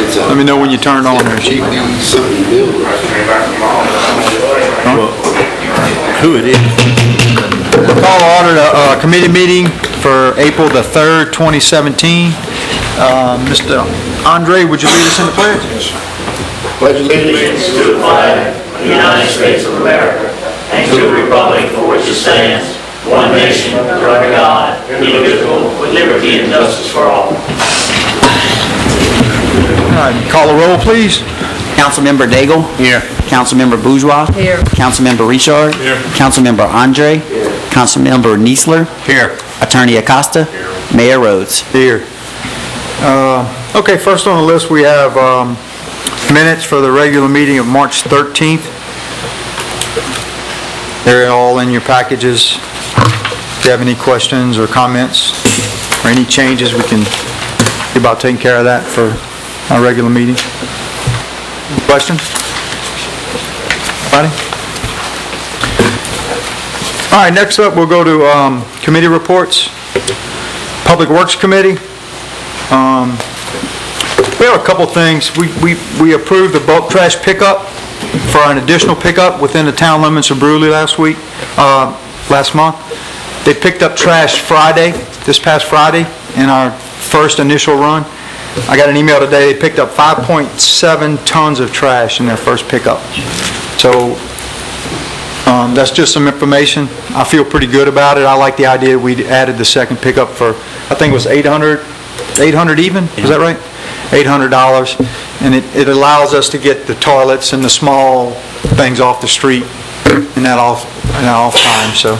Let me know when you turn it on there. Who it is? Call to order the committee meeting for April the 3rd, 2017. Mr. Andre, would you lead us in the pledge? Pledge allegiance to the flag of the United States of America and to the republic for which it stands, one nation, under God, indivisible, with liberty and justice for all. All right, call the roll, please. Councilmember Daigle. Here. Councilmember Bourgeois. Here. Councilmember Richard. Here. Councilmember Andre. Here. Councilmember Niesler. Here. Attorney Acosta. Here. Mayor Rhodes. Here. Okay, first on the list we have minutes for the regular meeting of March 13th. They're all in your packages. If you have any questions or comments or any changes, we can see about taking care of that for our regular meeting. Questions? Anybody? All right, next up we'll go to committee reports. Public Works Committee. We have a couple things. We approved the bulk trash pickup for an additional pickup within the town limits of Brewley last month. They picked up trash this past Friday, in our first initial run. I got an email today, they picked up 5.7 tons of trash in their first pickup. So that's just some information. I feel pretty good about it. I like the idea we added the second pickup for, I think it was $800 even, is that right? $800, and it allows us to get the toilets and the small things off the street in that off time. So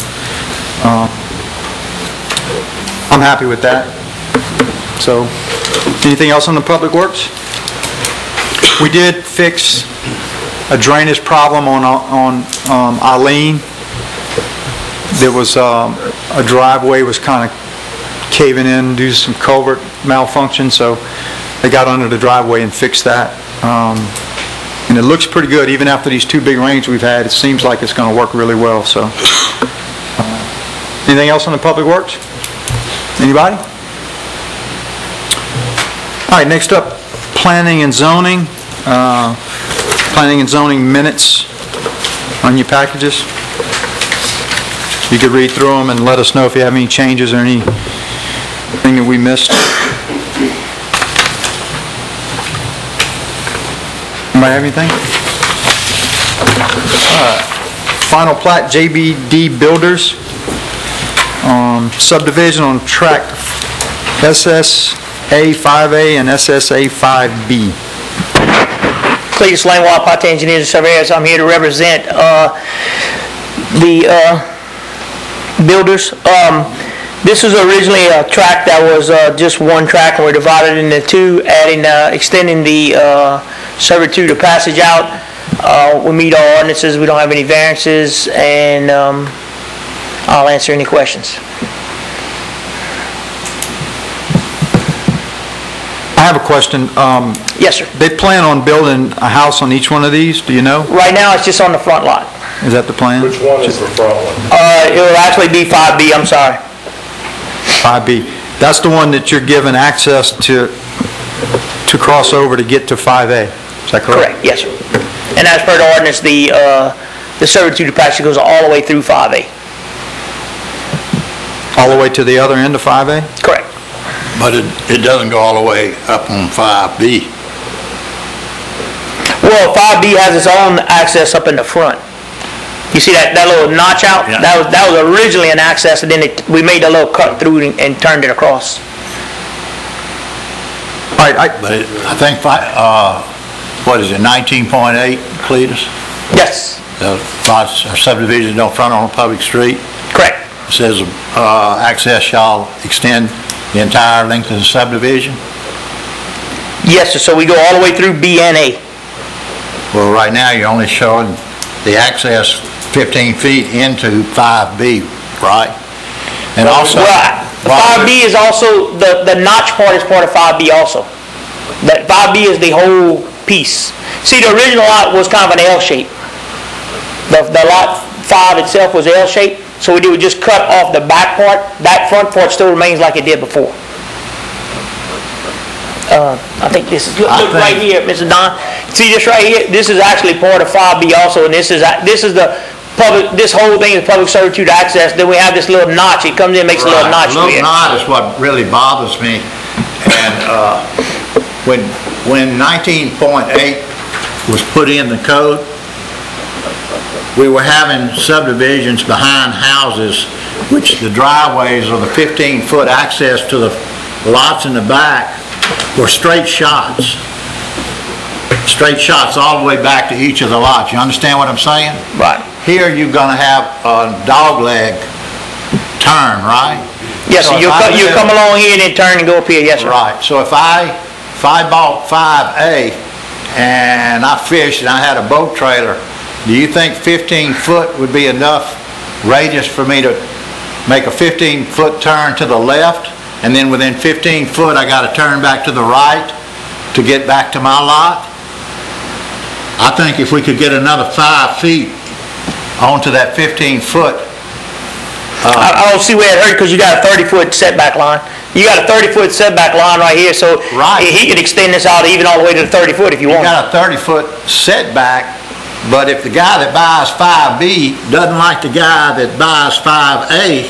I'm happy with that. So anything else on the Public Works? We did fix a drainage problem on Eileen. There was a driveway was kind of caving in due to some culvert malfunction, so they got under the driveway and fixed that. And it looks pretty good. Even after these two big rains we've had, it seems like it's going to work really well. So, anything else on the Public Works? Anybody? All right, next up, Planning and Zoning. Planning and Zoning minutes on your packages. You could read through them and let us know if you have any changes or anything that we missed. Anybody have anything? Final plat, JBD Builders. Subdivision on track SSA 5A and SSA 5B. Cletus Langwell, Pate Engineers and Surveyors. I'm here to represent the builders. This was originally a track that was just one track, and we're divided into two, extending the servitude of passage out. We meet all ordinances. We don't have any variances, and I'll answer any questions. I have a question. Yes, sir. They plan on building a house on each one of these, do you know? Right now, it's just on the front lot. Is that the plan? Which one is the front one? It will actually be 5B, I'm sorry. 5B. That's the one that you're given access to cross over to get to 5A. Is that correct? Correct, yes, sir. And as per the ordinance, the servitude of passage goes all the way through 5A. All the way to the other end of 5A? Correct. But it doesn't go all the way up on 5B. Well, 5B has its own access up in the front. You see that little notch out? Yeah. That was originally an access, and then we made a little cut through and turned it across. All right. But I think, what is it, 19.8, Cletus? Yes. The subdivision don't front on a public street. Correct. It says access shall extend the entire length of the subdivision. Yes, sir. So we go all the way through B and A. Well, right now you're only showing the access 15 feet into 5B, right? And also, Well, 5B is also, the notch part is part of 5B also. That 5B is the whole piece. See, the original lot was kind of an L shape. The lot 5 itself was L shaped, so we would just cut off the back part. That front part still remains like it did before. I think this is, look I right think- here, Mrs. Don. See this right here? This is actually part of 5B also, and this is the public, this whole thing is public servitude access. Then we have this little notch. It comes in, makes a little Right. notch A little here. knot is what really bothers me. And when 19.8 was put in the code, we were having subdivisions behind houses, which the driveways or the 15-foot access to the lots in the back were straight shots. Straight shots all the way back to each of the lots. You understand what I'm saying? Right. Here, you're gonna have a dogleg turn, right? Yes, So sir. if You'll I come, you'll live- come along here and then turn and go up here. Yes, sir. Right, so if I bought 5A and I fished and I had a boat trailer, do you think 15 foot would be enough radius for me to make a 15-foot turn to the left? And then within 15 foot, I gotta turn back to the right to get back to my lot? I think if we could get another 5 feet onto that 15 foot, I don't see where it hurt because you got a 30-foot setback line. You got a 30-foot setback line right here, so Right. he could extend this out even all the way to the 30-foot if you you want. got a 30-foot setback, but if the guy that buys 5B doesn't like the guy that buys 5A,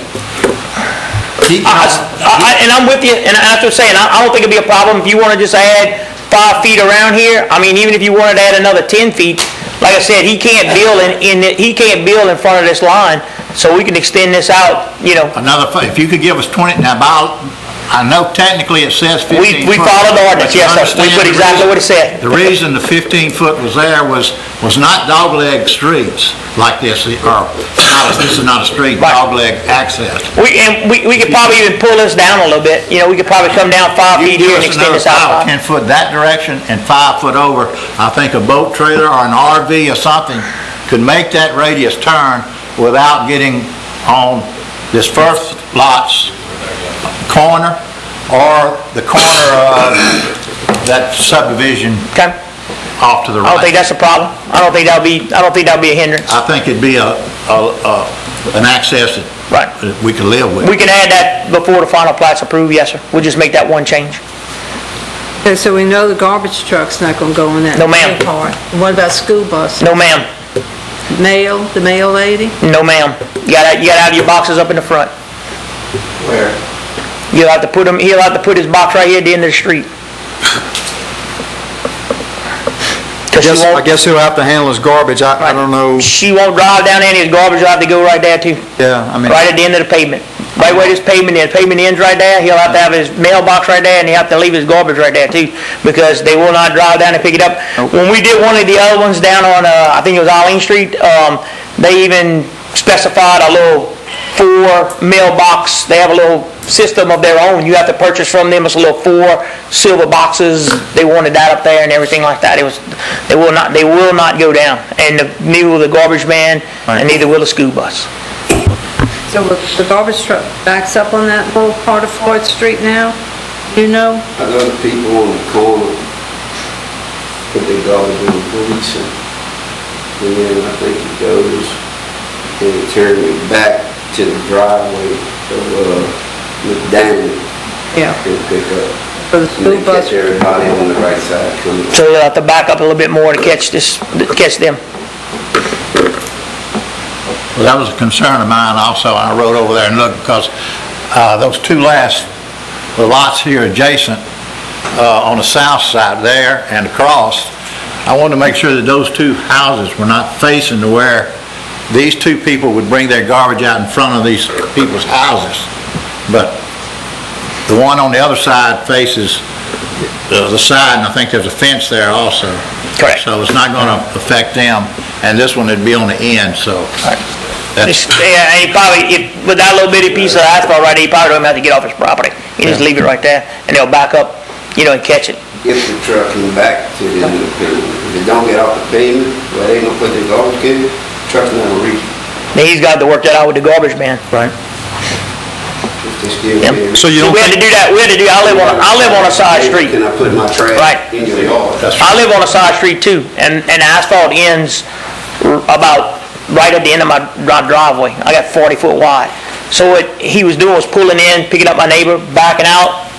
he can... And I'm with you, and that's what I'm saying, I don't think it'd be a problem if you want to just add 5 feet around here. I mean, even if you wanted to add another 10 feet, like I said, he can't build he can't build in front of this line, so we can extend this out, you know. If you could give us 20, now, I know technically it says 15 We foot, followed the ordinance, but you yes, sir. We understand put the exactly reason- what it said. The reason the 15 foot was there was not dogleg streets like this, or this is not a street, Right. dogleg access. We could probably even pull this down a little bit, you know, we could probably come down 5 You feet here give and us extend another this out 5. 10 foot that direction and 5 foot over, I think a boat trailer or an RV or something could make that radius turn without getting on this first lot's corner or the corner of that subdivision Okay? off to the I don't think right. that's a problem. I don't think that'll be a hindrance. I think it'd be an access Right. that we could live with. We can add that before the final plat's approved, yes, sir. We'll just make that one change. Okay, so we know the garbage truck's not gonna go in that No, ma'am. part. What about school bus? No, ma'am. The mail lady? No, ma'am. You gotta have your boxes up in the front. Where? He'll have to put his box right here at the end of the street. 'Cause she I won't- guess he'll have to handle his garbage, I don't know, She won't drive down there and his garbage will have to go right there too. yeah, I mean, Right at the end of the pavement. Right where this pavement ends right there, he'll have to have his mailbox right there and he'll have to leave his garbage right there too, because they will not drive down and pick it up. When we did one of the other ones down on, I think it was Arlene Street, they even specified a little 4 mailbox. They have a little system of their own. You have to purchase from them. It's a little 4 silver boxes. They wanted that up there and everything like that. They will not go down. And neither will the garbage man and neither will the school bus. So the garbage truck backs up on that little part of Floyd Street now? You know? I know the people on the corner put their garbage in the police and then I think it goes and it turns back to the driveway of McDaniel Yeah. and pick up. For the And school they bus? catch everybody on the right side coming. So you'll have to back up a little bit more to catch them. Well, that was a concern of mine also, and I rode over there and looked, because those 2 last lots here adjacent, on the south side there and across, I wanted to make sure that those 2 houses were not facing to where these 2 people would bring their garbage out in front of these people's houses. But the one on the other side faces the side, and I think there's a fence there also. Correct. So it's not gonna affect them, and this one would be on the end, so that's, Yeah, and he probably, with that little bitty piece of asphalt right there, he probably don't have to get off his property. He just leave it right there and they'll back up, you know, and catch it. If the truck can back to the end of the pavement. If it don't get off the pavement, where they gonna put their garbage can, truck's not gonna reach it. Then he's got to work that out with the garbage man. right. If they still Yep. there. So you See, don't we had to think, do that, I live on a side street. Can I put my trash Right. in your yard? I live on a side street too, and the asphalt ends about right at the end of my driveway. I got 40 foot wide. So what he was doing was pulling in, picking up my neighbor, backing out,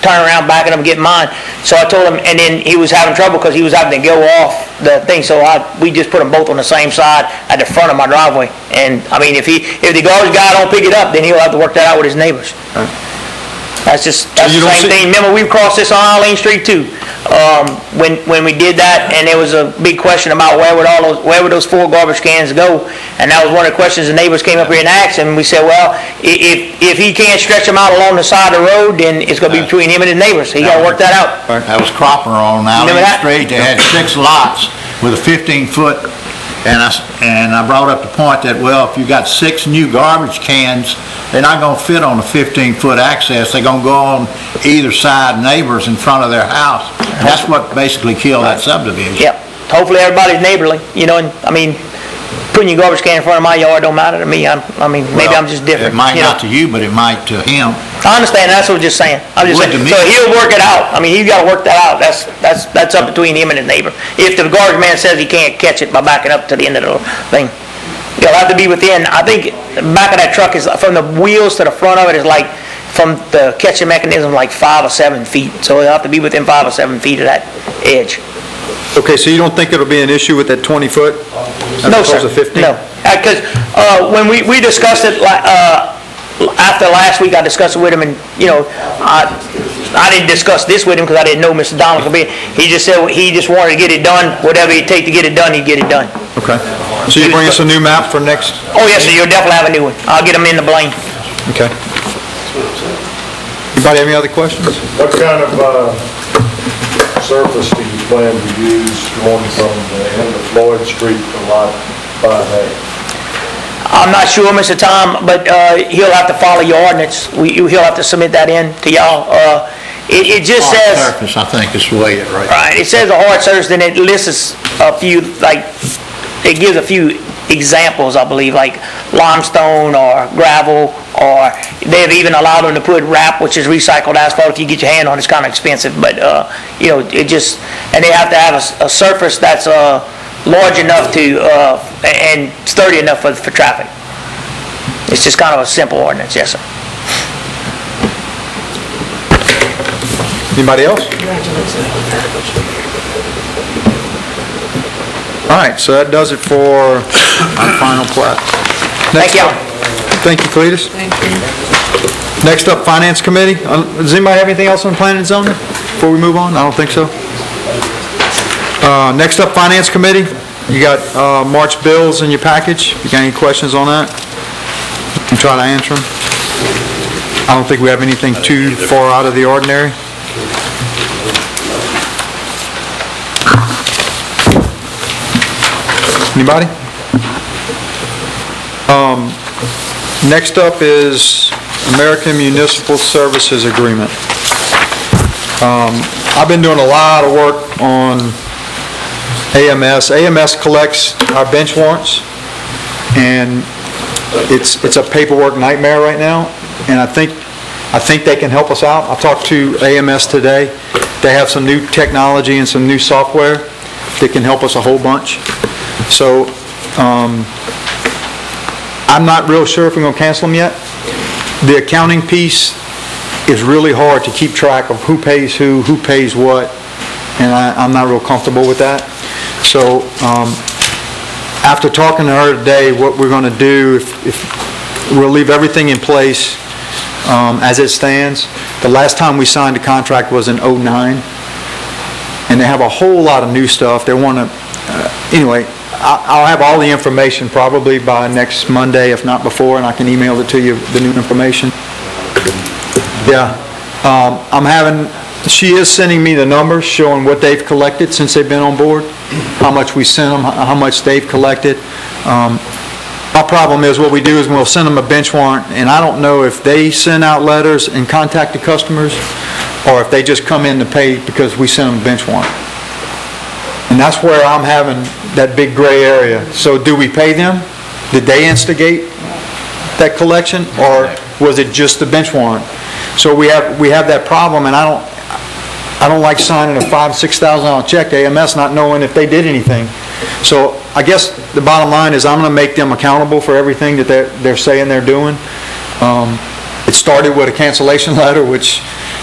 turning around, backing up and getting mine. So I told him, and then he was having trouble because he was having to go off the thing, so we just put them both on the same side at the front of my driveway. And, I mean, if the garbage guy don't pick it up, then he'll have to work that out with his neighbors. That's the you don't same thing. Remember, we crossed this on Arlene Street too, when we did that, and there was a big question about where would those 4 garbage cans go? And that was one of the questions the neighbors came up here and asked, and we said, well, if he can't stretch them out along the side of the road, then it's gonna be between him and his neighbors. He gotta work that out. That was Cropper on Remember Allen that? Street. They had 6 lots with a 15-foot, and I brought up the point that, well, if you got 6 new garbage cans, they're not gonna fit on a 15-foot access. They're gonna go on either side neighbors in front of their house. That's what basically killed that subdivision. Yep. Hopefully everybody's neighborly, you know, and, I mean, putting your garbage can in front of my yard don't matter to me. I mean, maybe I'm just different. It might you know. not to you, but it might to him. I understand, that's what I'm just saying. I'm just Would saying, to me. so he'll work it out. I mean, he's gotta work that out. That's up between him and his neighbor. If the garbage man says he can't catch it by backing up to the end of the thing, he'll have to be within, I think, the back of that truck is, from the wheels to the front of it is like, from the catching mechanism, like 5 or 7 feet. So he'll have to be within 5 or 7 feet of that edge. Okay, so you don't think it'll be an issue with that 20-foot? No, sir. As opposed to 15? No. Because when we discussed it, after last week, I discussed it with him, and, you know, I didn't discuss this with him because I didn't know Mr. Donald could be. He just said he just wanted to get it done. Whatever it take to get it done, he'd get it done. Okay. So you bring us a new map for next? Oh, yes, sir, you'll definitely have a new one. I'll get him in the blame. Okay. Anybody have any other questions? What kind of surface do you plan to use going from the end of Floyd Street to Lot 5A? I'm not sure, Mr. Tom, but he'll have to follow your ordinance. He'll have to submit that in to y'all. It just Hard says... surface, I think, is the way it right. Right, it says a hard surface, then it lists a few, like, it gives a few examples, I believe, like limestone or gravel, or they've even allowed them to put wrap, which is recycled asphalt. If you get your hand on it, it's kind of expensive, but, you know, it just, and they have to have a surface that's large enough to, and sturdy enough for traffic. It's just kind of a simple ordinance, yes, sir. Anybody else? All right, so that does it for our final plat. Thank y'all. Thank you, Cletus. Thank you. Next up, Finance Committee. Does anybody have anything else on planning and zoning before we move on? I don't think so. Next up, Finance Committee. You got March bills in your package. You got any questions on that? You can try to answer them. I don't think we have anything too far out of the ordinary. Anybody? Next up is American Municipal Services Agreement. I've been doing a lot of work on AMS. AMS collects our bench warrants, and it's a paperwork nightmare right now, and I think they can help us out. I talked to AMS today. They have some new technology and some new software that can help us a whole bunch. So, I'm not real sure if we're going to cancel them yet. The accounting piece is really hard to keep track of who pays who pays what, and I'm not real comfortable with that. So, after talking to her today, what we're going to do, if we'll leave everything in place as it stands. The last time we signed a contract was in '09, and they have a whole lot of new stuff. They want to, anyway, I'll have all the information probably by next Monday, if not before, and I can email it to you, the new information. Yeah. She is sending me the numbers showing what they've collected since they've been on board, how much we sent them, how much they've collected. Our problem is, what we do is we'll send them a bench warrant, and I don't know if they send out letters and contact the customers, or if they just come in to pay because we sent them a bench warrant. And that's where I'm having that big gray area. So do we pay them? Did they instigate that collection, or was it just the bench warrant? So we have that problem, and I don't like signing a $5,000-$6,000 check to AMS not knowing if they did anything. So I guess the bottom line is I'm going to make them accountable for everything that they're saying they're doing. It started with a cancellation letter, which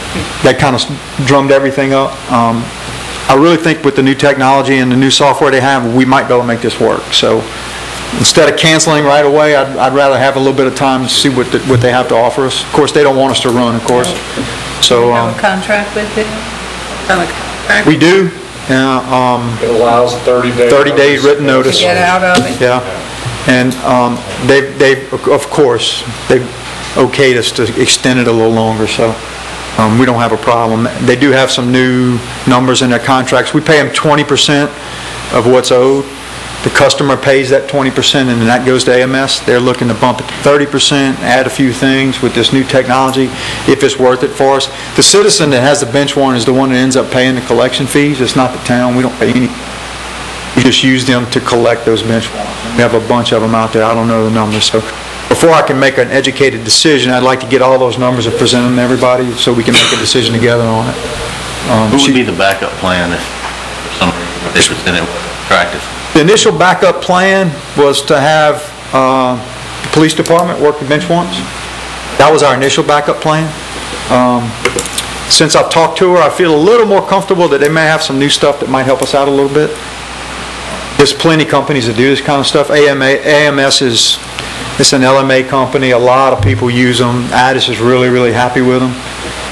that kind of drummed everything up. I really think with the new technology and the new software they have, we might be able to make this work. So instead of canceling right away, I'd rather have a little bit of time to see what they have to offer us. Of course, they don't want us to run, of course. So Have a contract with them? Kind of contract? we do. It allows 30-day. 30-day written notice. To get out of it? Yeah. And they've, of course, they've okayed us to extend it a little longer, so we don't have a problem. They do have some new numbers in their contracts. We pay them 20% of what's owed. The customer pays that 20%, and then that goes to AMS. They're looking to bump it to 30%, add a few things with this new technology, if it's worth it for us. The citizen that has the bench warrant is the one that ends up paying the collection fees. It's not the town. We don't pay any. We just use them to collect those bench warrants. We have a bunch of them out there. I don't know the numbers. So before I can make an educated decision, I'd like to get all those numbers and present them to everybody so we can make a decision together on it. Who would be the backup plan if somebody, if it's in it attractive? The initial backup plan was to have the police department work the bench warrants. That was our initial backup plan. Since I've talked to her, I feel a little more comfortable that they may have some new stuff that might help us out a little bit. There's plenty of companies that do this kind of stuff. AMS is, it's an LMA company. A lot of people use them. Addis is really, really happy with them.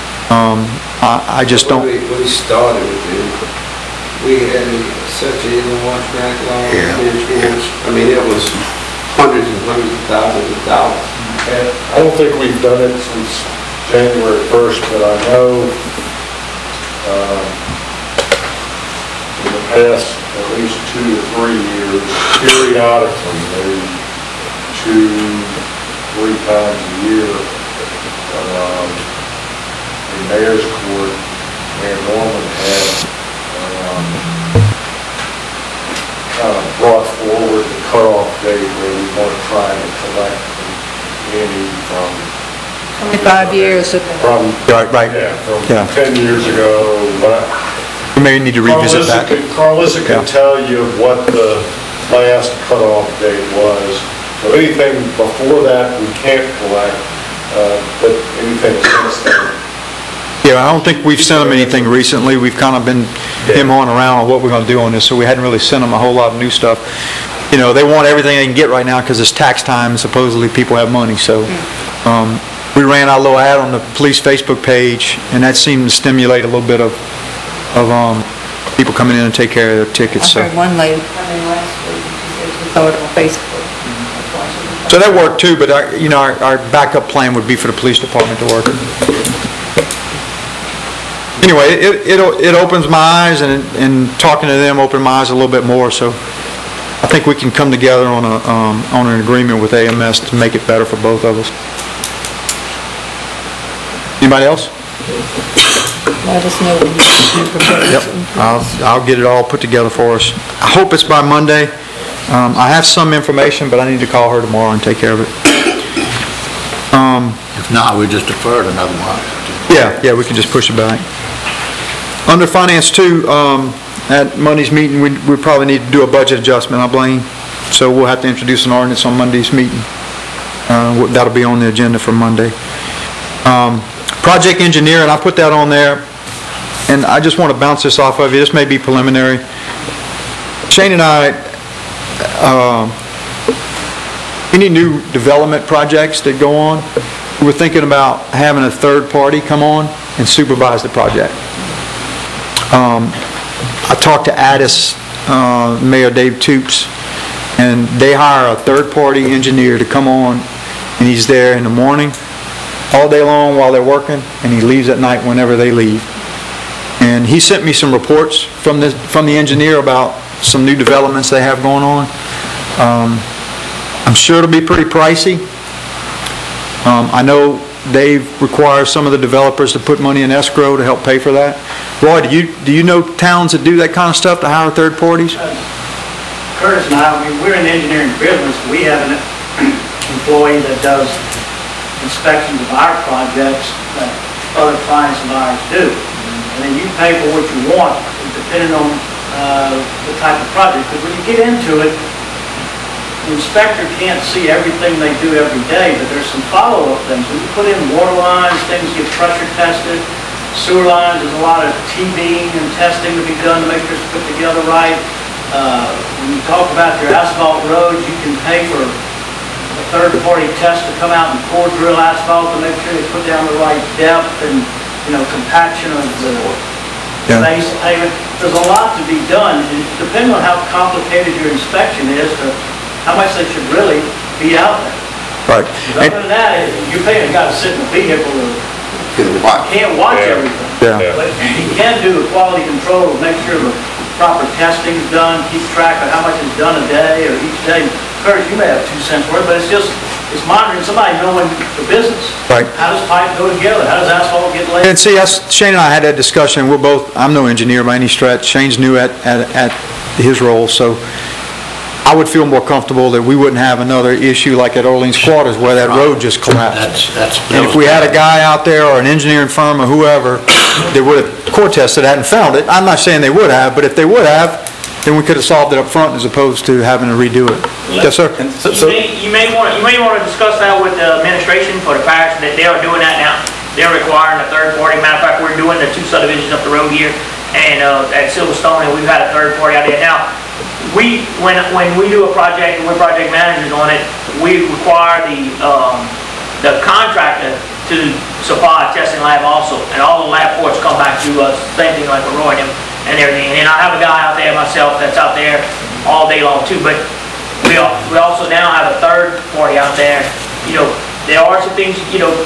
I just don't. When we started with them, we had such a one track long bench warrants. I mean, it was hundreds and hundreds of thousands of dollars. And I don't think we've done it since January 1st, but I know in the past at least 2 to 3 years, periodically, maybe 2-3 times a year, the mayor's court, Mayor Norman had brought forward the cutoff date where we weren't trying to collect any from 25 years of From, Right. yeah, from Yeah. 10 years ago, but We may need to revisit that. Carlissa Yeah. can tell you what the last cutoff date was. So anything before that, we can't collect, but anything since then. Yeah, I don't think we've sent them anything recently. We've kind of been him-hawing around on what we're going to do on this, so we hadn't really sent them a whole lot of new stuff. You know, they want everything they can get right now because it's tax time and supposedly people have money, so. We ran our little ad on the police Facebook page, and that seemed to stimulate a little bit of people coming in and take care of their tickets, I so. heard one lady coming last week, she said she saw it on Facebook. So that worked too, but our backup plan would be for the police department to work it. Anyway, it opens my eyes, and talking to them opened my eyes a little bit more, so I think we can come together on an agreement with AMS to make it better for both of us. Anybody else? Let us know when you propose. Yep, I'll get it all put together for us. I hope it's by Monday. I have some information, but I need to call her tomorrow and take care of it. If not, we just defer it another month. Yeah, we can just push it back. Under Finance 2, at Monday's meeting, we probably need to do a budget adjustment, I blame. So we'll have to introduce an ordinance on Monday's meeting. That'll be on the agenda for Monday. Project engineer, and I put that on there, and I just want to bounce this off of you. This may be preliminary. Shane and I, any new development projects that go on, we're thinking about having a third party come on and supervise the project. I talked to Addis, Mayor Dave Toops, and they hire a third party engineer to come on, and he's there in the morning, all day long while they're working, and he leaves at night whenever they leave. And he sent me some reports from the engineer about some new developments they have going on. I'm sure it'll be pretty pricey. I know Dave requires some of the developers to put money in escrow to help pay for that. Roy, do you know towns that do that kind of stuff to hire third parties? Curtis and I mean, we're in the engineering business. We have an employee that does inspections of our projects that other clients of ours do. And then you pay for what you want, depending on the type of project. Because when you get into it, the inspector can't see everything they do every day, but there's some follow-up things. When you put in water lines, things get pressure tested. sewer lines, there's a lot of TVing and testing to be done to make sure it's put together right. When you talk about your asphalt roads, you can pay for a third-party test to come out and core drill asphalt to make sure it's put down the right depth and, compaction of the base pavement. There's a lot to be done, and depending on how complicated your inspection is, to how much they should really be out there. Right. Other than that, you're paying a guy to sit in a vehicle who can't watch everything. Yeah. But he can do a quality control, make sure the proper testing's done, keep track of how much is done a day or each day. Curtis, you may have 2 cents worth, but it's monitoring somebody knowing the business. Right. How does pipe go together? How does asphalt get laid? And see, Shane and I had that discussion. I'm no engineer by any stretch. Shane's new at his role, so I would feel more comfortable that we wouldn't have another issue like at Orleans Quarters where that road just collapsed. And if we had a guy out there or an engineering firm or whoever that would have core tested that and found it, I'm not saying they would have, but if they would have, then we could have solved it up front as opposed to having to redo it. Yes, sir? You may want to discuss that with the administration for the parish, that they are doing that now. They're requiring a third party. Matter of fact, we're doing the 2 subdivisions up the road here, and at Silverstone, and we've had a third party out there. Now, when we do a project and we're project managers on it, we require the contractor to supply a testing lab also, and all the lab reports come back to us, same thing like with Roy and everything. And I have a guy out there myself that's out there all day long too, but we also now have a third party out there. There are some things,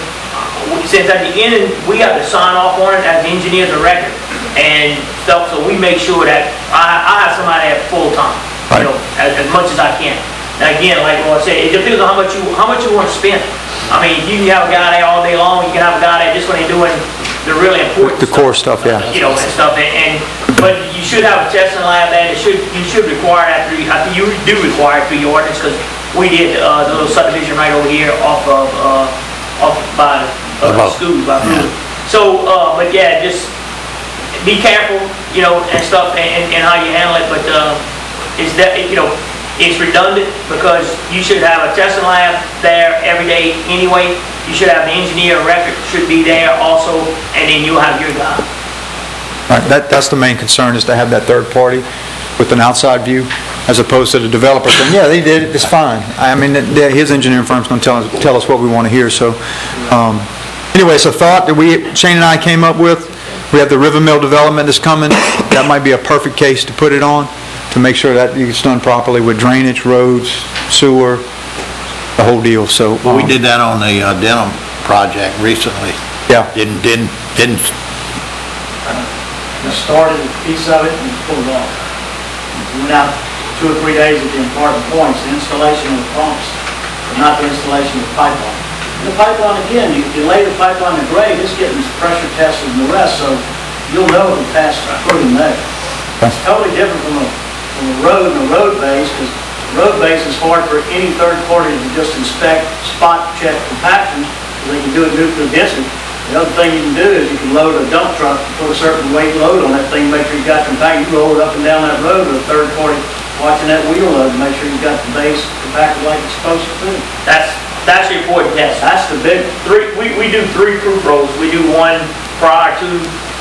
since at the end, we have to sign off on it as engineers of record and stuff, so we make sure that I have somebody there full time, as much as I can. Now again, like I said, it depends on how much you want to spend. I mean, you can have a guy there all day long, you can have a guy there just when they're doing the really important The core stuff, yeah. And stuff, but you should have a testing lab there. You should require that through, I think you do require it through your ordinance, because we did the little subdivision right over here off by the schools, by Brewer. So, but yeah, just be careful, and stuff, and how you handle it, but it's that, it's redundant, because you should have a testing lab there every day anyway. You should have the engineer record should be there also, and then you'll have your guy. Right, that's the main concern, is to have that third party with an outside view, as opposed to the developer saying, yeah, they did it, it's fine. I mean, his engineering firm's going to tell us what we want to hear, so. Anyway, it's a thought that Shane and I came up with. We have the River Mill development that's coming. That might be a perfect case to put it on, to make sure that it's done properly with drainage, roads, sewer, the whole deal, so. Well, we did that on the Denham project recently. Yeah. Didn't. We started a piece of it and pulled it off. We went out 2 or 3 days at the important points, the installation of the pumps, but not the installation of the pipeline. And the pipeline, again, you lay the pipeline in grade, it's getting pressure tested and the rest, so you'll know if it passed through there. It's totally different from a road and a road base, because road base is hard for any third party to just inspect, spot check compaction, because they can do it nuclear density. The other thing you can do is you can load a dump truck, put a certain weight load on that thing, make sure you got compact. You roll it up and down that road with a third party watching that wheel load to make sure you got the base compacted like it's supposed to be. That's the important test. That's the big. We do 3 proof rolls. We do one prior to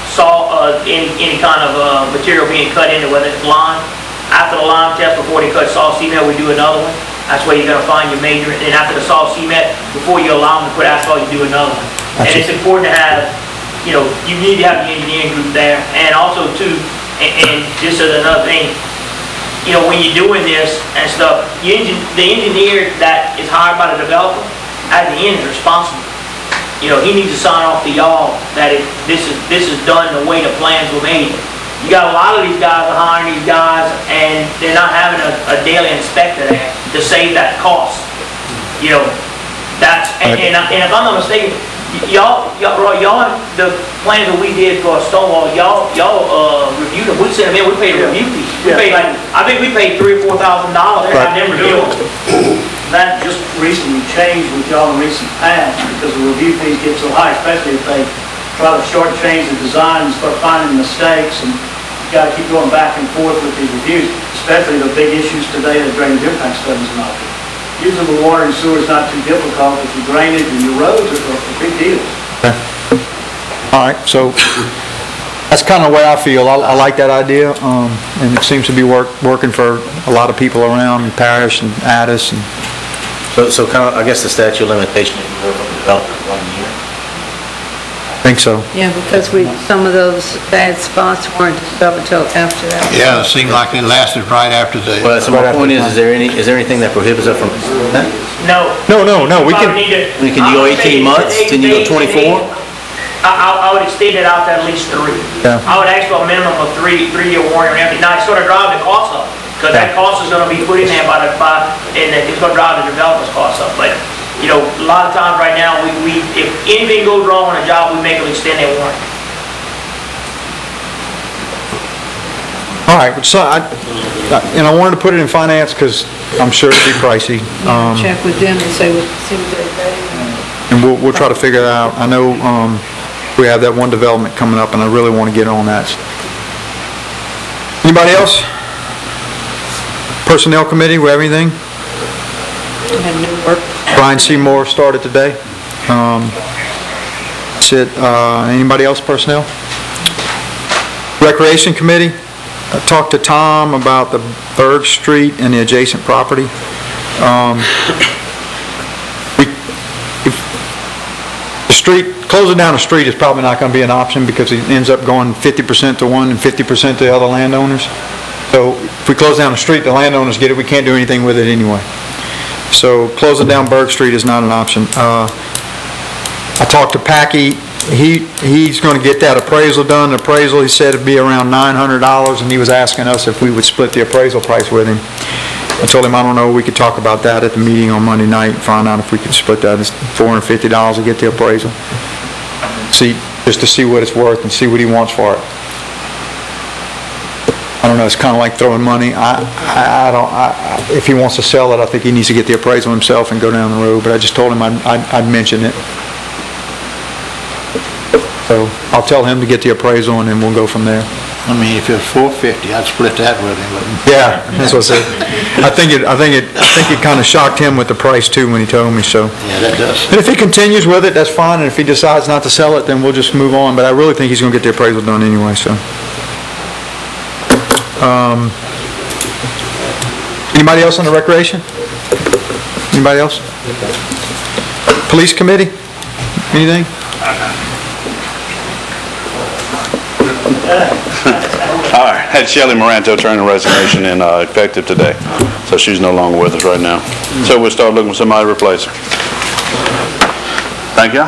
any kind of material being cut into, whether it's lime. After the lime test, before they cut soft cement, we do another one. That's where you're going to find your major. And after the soft cement, before you allow them to put asphalt, you do another one. And it's important to have, you need to have the engineering group there. And also too, and just as another thing, when you're doing this and stuff, the engineer that is hired by the developer, at the end is responsible. He needs to sign off to y'all that this is done the way the plans were made. You got a lot of these guys are hiring these guys, and they're not having a daily inspector there to save that cost. That's, and if I'm not mistaken, y'all, the plans that we did for Stonewall, y'all reviewed them. We sent them in. We paid a review fee. We paid I think we paid $3,000 or $4,000 every time they reviewed them. That just recently changed with y'all in recent past, because the review fees get so high, especially if they try to shortchange the design and start finding mistakes, and you got to keep going back and forth with these reviews, especially the big issues today, the drainage impact studies and all. Using the water and sewer is not too difficult, but your drainage and your roads are big deals. All right, so that's kind of the way I feel. I like that idea, and it seems to be working for a lot of people around the parish and Addis. And So kind of, I guess the statute of limitation is more from development 1 year. I think so. Yeah, because some of those bad spots weren't discovered till after that. Yeah, it seemed like it lasted right after the... Well, so my point is there anything that prohibits us from that? No. No, we can, Can you go 18 months? Can you go 24? I would extend it out to at least 3. Yeah. I would ask for a minimum of 3-year warranty. Now, it's gonna drive the cost up, because that cost is gonna be put in there and it's gonna drive the developer's cost up. But, you know, a lot of times right now, if anything goes wrong on a job, we make them extend their warranty. all right, so I wanted to put it in finance because I'm sure it'd be pricey. Check with them and see what they pay. And we'll try to figure that out. I know we have that one development coming up, and I really want to get on that. Anybody else? Personnel Committee, we have anything? Had new work. Brian Seymour started today. That's it. Anybody else, personnel? Recreation Committee, I talked to Tom about the Berg Street and the adjacent property. Closing down the street is probably not going to be an option because it ends up going 50% to one and 50% to the other landowners. So if we close down the street, the landowners get it, we can't do anything with it anyway. So closing down Berg Street is not an option. I talked to Packy. He's going to get that appraisal done. The appraisal, he said, it'd be around $900, and he was asking us if we would split the appraisal price with him. I told him, I don't know, we could talk about that at the meeting on Monday night and find out if we could split that. It's $450 to get the appraisal. Just to see what it's worth and see what he wants for it. I don't know, it's kind of like throwing money. If he wants to sell it, I think he needs to get the appraisal himself and go down the road, but I just told him I'd mention it. So I'll tell him to get the appraisal and then we'll go from there. I mean, if it was $450, I'd split that with him. Yeah, that's what I said. I think it kind of shocked him with the price too when he told me, so. Yeah, that does. And if he continues with it, that's fine, and if he decides not to sell it, then we'll just move on, but I really think he's gonna get the appraisal done anyway, so. Anybody else on the recreation? Anybody else? Police committee? Anything? All right, had Shelley Moranto turn her resignation in effective today, so she's no longer with us right now. So we'll start looking for somebody to replace her. Thank you.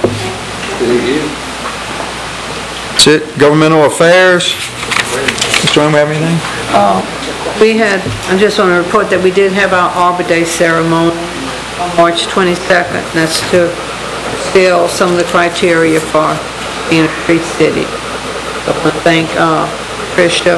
That's it. Governmental affairs. Mr. Jones, we have anything? I just want to report that we did have our Arbor Day ceremony on March 22nd. That's to fulfill some of the criteria for being a free city. I want to thank Tricia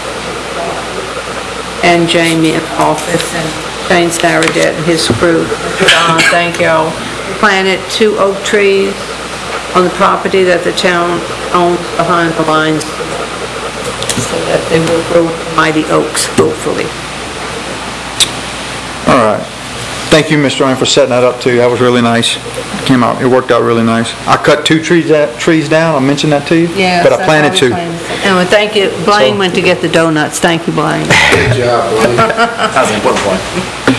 and Jamie in the office and Shane Saradet and his crew. Thank y'all. We planted 2 oak trees on the property that the town owns behind the lines so that they will grow mighty oaks, hopefully. All right. Thank you, Mr. Ryan, for setting that up too. That was really nice. It worked out really nice. I cut 2 trees down. I mentioned that to you. Yeah. But I planted 2. And thank you, Blaine went to get the donuts. Thank you, Blaine. Good job, Blaine. That's an important point.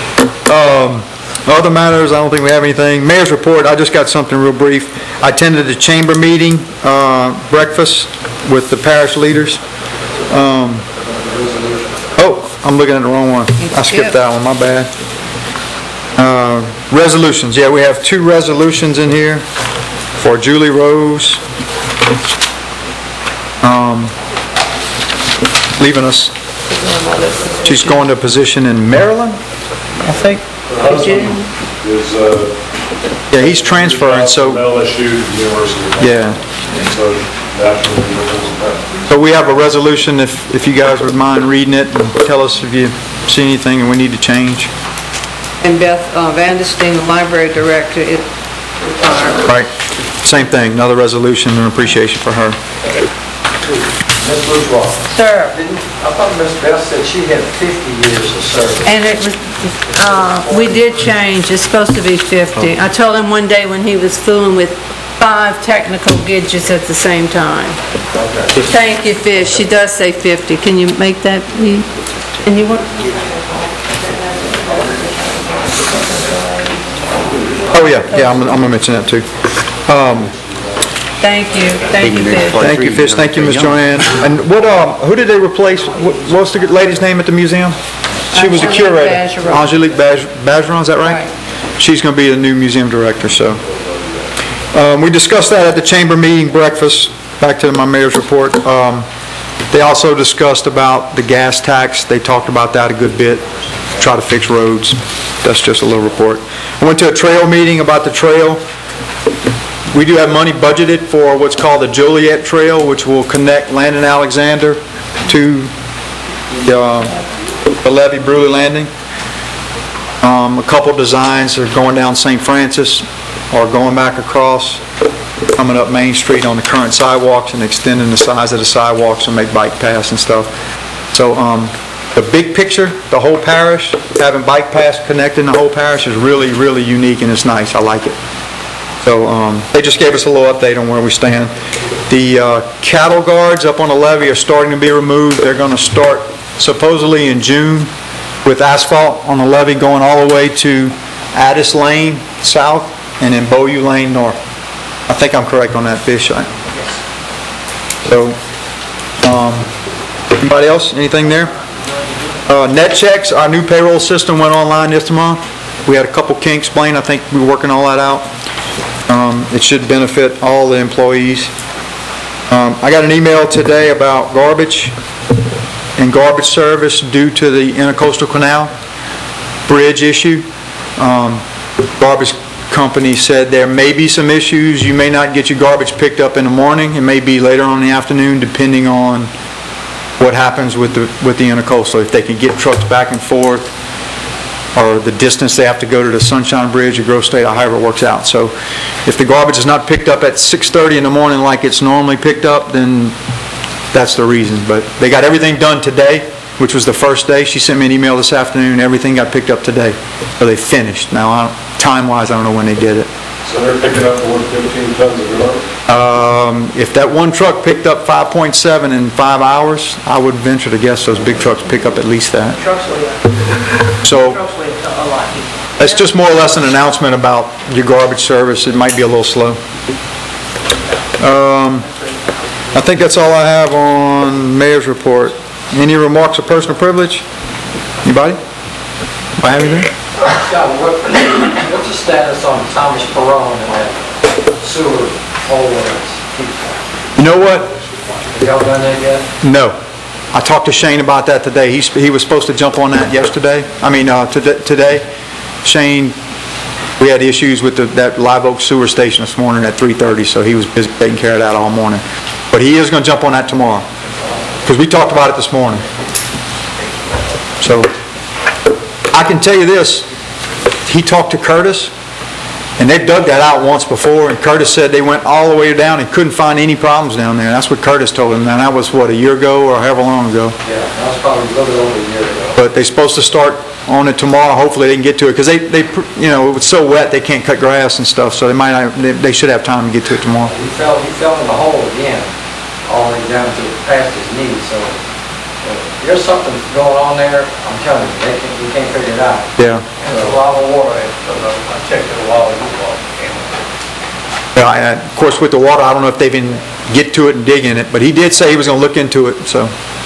Other matters, I don't think we have anything. Mayor's report, I just got something real brief. I attended the chamber meeting, breakfast with the parish leaders. I'm looking at the wrong one. I skipped that one, my bad. Resolutions, yeah, we have 2 resolutions in here for Julie Rose. Leaving us. She's going to a position in Maryland, I think. Yeah, he's transferring, so. LSU, University. Yeah. So naturally, So we have a resolution, if you guys would mind reading it and tell us if you see anything and we need to change. And Beth Vandersteen, the library director, is retired. Right. Same thing, another resolution and appreciation for her. Ms. Bourgeois, Sir, I thought Ms. Beth said she had 50 years of service. and it was, we did change, it's supposed to be 50. I told him one day when he was fooling with 5 technical gadgets at the same time. Thank you, Fish. She does say 50. Can you make that, please? And you want? Oh, yeah, I'm gonna mention that too. Thank you, Fish. Thank you, Fish, thank you, Ms. Joanne. And what, who did they replace? What was the lady's name at the museum? She was the curator. Angelique Bergeron, is that right? She's gonna be the new museum director, so. We discussed that at the chamber meeting breakfast, back to my mayor's report. They also discussed about the gas tax. They talked about that a good bit, try to fix roads. That's just a little report. I went to a trail meeting about the trail. We do have money budgeted for what's called the Joliet Trail, which will connect Landon Alexander to the Levee Bruley Landing. A couple designs are going down St. Francis or going back across, coming up Main Street on the current sidewalks and extending the size of the sidewalks and make bike paths and stuff. So the big picture, the whole parish, having bike paths connecting the whole parish is really, really unique and it's nice. I like it. So they just gave us a little update on where we stand. The cattle guards up on the levee are starting to be removed. They're going to start supposedly in June with asphalt on the levee going all the way to Addis Lane south and then Beaulieu Lane north. I think I'm correct on that, Fish. So, anybody else? Anything there? Net checks, our new payroll system went online this month. We had a couple kinks, Blaine. I think we're working all that out. It should benefit all the employees. I got an email today about garbage and garbage service due to the Intercoastal Canal bridge issue. Garbage company said there may be some issues. You may not get your garbage picked up in the morning. It may be later on in the afternoon, depending on what happens with the Intercoastal. If they can get trucks back and forth, or the distance they have to go to the Sunshine Bridge or Grove State, or however it works out. So if the garbage is not picked up at 6:30 in the morning like it's normally picked up, then that's the reason. But they got everything done today, which was the first day. She sent me an email this afternoon. Everything got picked up today. So they finished. Now, time-wise, I don't know when they did it. So they're picking up more than 15 tons of garbage? If that one truck picked up 5.7 in 5 hours, I would venture to guess those big trucks pick up at least that. So that's just more or less an announcement about your garbage service. It might be a little slow. I think that's all I have on mayor's report. Any remarks of personal privilege? Anybody? I have anything? Scott, what's the status on Thomas Perone and that sewer hole that's... You know what? Have y'all done that yet? No. I talked to Shane about that today. He was supposed to jump on that yesterday. Today. Shane, we had issues with that Live Oak sewer station this morning at 3:30, so he was busy taking care of that all morning. But he is going to jump on that tomorrow, because we talked about it this morning. So, I can tell you this, he talked to Curtis, and they've dug that out once before, and Curtis said they went all the way down and couldn't find any problems down there. That's what Curtis told him. Now, that was, what, a year ago or however long ago? Yeah, that was probably a little bit over a year ago. But they're supposed to start on it tomorrow. Hopefully they can get to it, because they it was so wet they can't cut grass and stuff, so they should have time to get to it tomorrow. He fell in the hole again, all the way down to past his knees, so there's something going on there. I'm telling you, we can't figure it out. Yeah. And there's a lot of water. I checked it a while ago. Of course, with the water, I don't know if they even get to it and dig in it, but he did say he was going to look into it, so.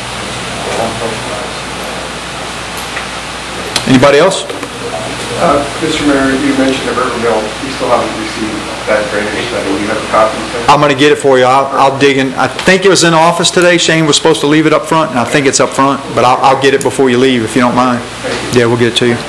Anybody else? Mr. Mayor, you mentioned the River Mill. You still haven't received that drainage study. Do you have a copy? I'm going to get it for you. I'll dig in. I think it was in the office today. Shane was supposed to leave it up front, and I think it's up front, but I'll get it before you leave, if you don't mind. Yeah, we'll get it to you.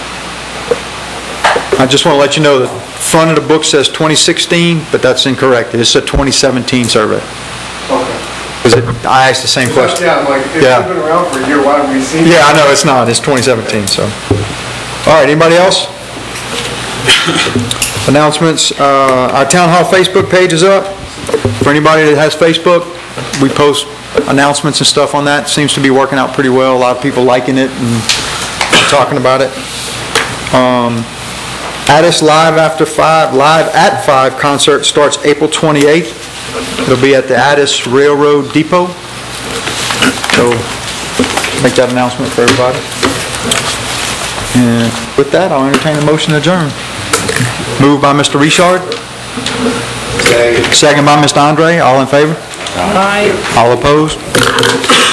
I just want to let you know that front of the book says 2016, but that's incorrect. It's a 2017 survey. Okay. I asked the same question. Yeah, I'm like, it's been around for a year. Why haven't we seen it? Yeah, I know, it's not. It's 2017, so. All right, anybody else? Announcements. Our Town Hall Facebook page is up. For anybody that has Facebook, we post announcements and stuff on that. Seems to be working out pretty well. A lot of people liking it and talking about it. Addis Live After 5, Live at 5 concert starts April 28th. It'll be at the Addis Railroad Depot. So, make that announcement for everybody. And with that, I'll entertain a motion to adjourn. Moved by Mr. Richard. Second by Mr. Andre. All in favor? Aye. All opposed?